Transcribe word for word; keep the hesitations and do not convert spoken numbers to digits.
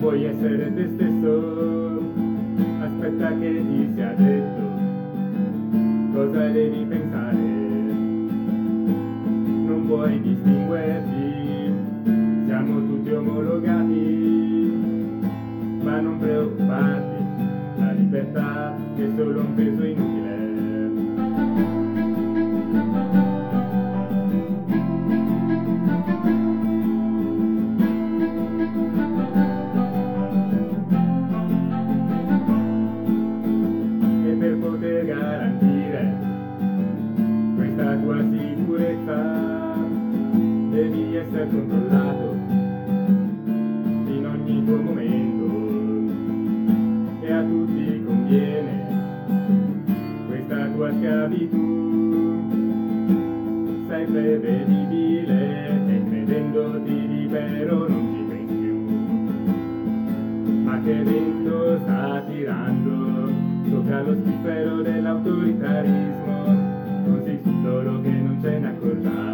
puoi essere te stesso, aspetta che ti sia detto cosa devi pensare, non puoi distinguerti, siamo tutti omologati, ma non preoccuparti, la libertà è solo un peso inutile. Per poter garantire questa tua sicurezza devi essere controllato in ogni tuo momento, e a tutti conviene questa tua schiavitù. Sei prevedibile e credendoti libero non ci pensi più, ma che vento sta tirando sopra lo spiffero dell'autoritarismo, non sei solo che non ce ne accorgiamo.